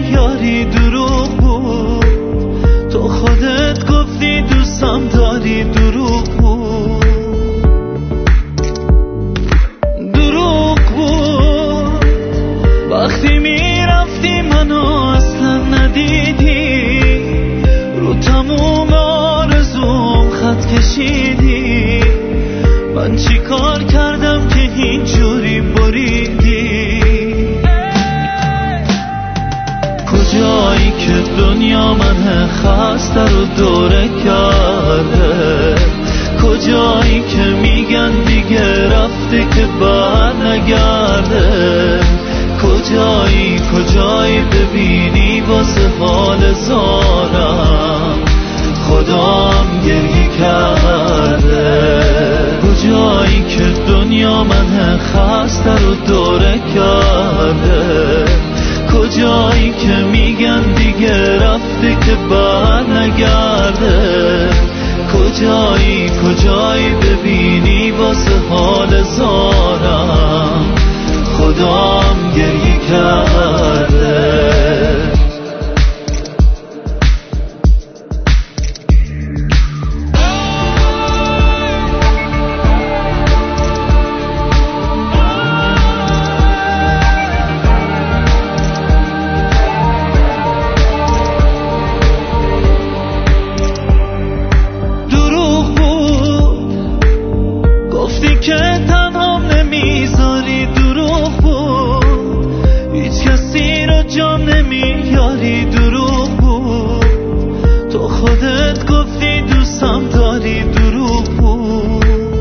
یاری دروغ بود، تو خودت گفتی دوستم داری، دروغ بود، دروغ بود. وقتی میرفتی منو اصلا ندیدی، رو تموم آرزوم خط کشیدی. من چی کار کردم که اینجوری بریدی؟ کجایی که دنیا من خسته رو دوره کرده، کجایی که میگن دیگه رفته که بر نگرده، کجایی کجایی ببینی واسه حال زارم خدام گریه کرده. کجایی که دنیا من خسته رو دوره کرده، کجایی که میگن دیگه رفته که بر نگرده، کجایی کجایی ببینی واسه حال زارم خدام گریه کرده. که تنها نمیذاری، دروغ بود، هیچ کسی رو جام نمیاری، دروغ بود، تو خودت گفتی دوستم داری، دروغ بود،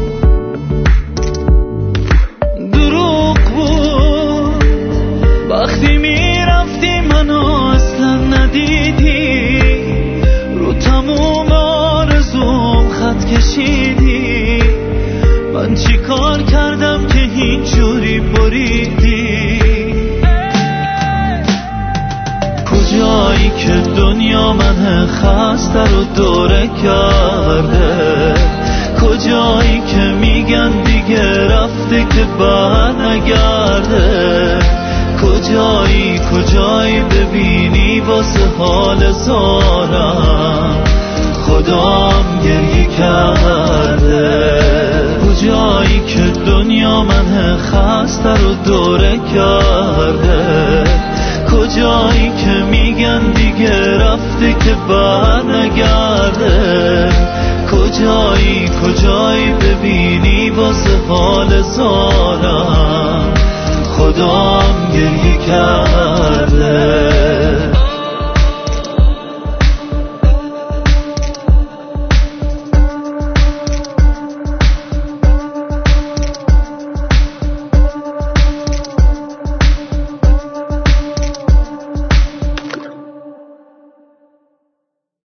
دروغ بود. وقتی میرفتی منو اصلا ندیدی، رو تموم آرزوم خط کشیدی. من چی کار کردم که اینجوری بریدی؟ کجایی که دنیا من خسته رو دوره کرده، کجایی که میگن دیگه رفته که بر نگرده، کجایی کجایی ببینی واسه حال زارم خدام گریه کرده. کجایی که دنیا من خسته رو دوره کرده، کجایی که میگن دیگه رفته که بر نگرده، کجایی کجایی ببینی واسه حال زارم خدام گریه کرده.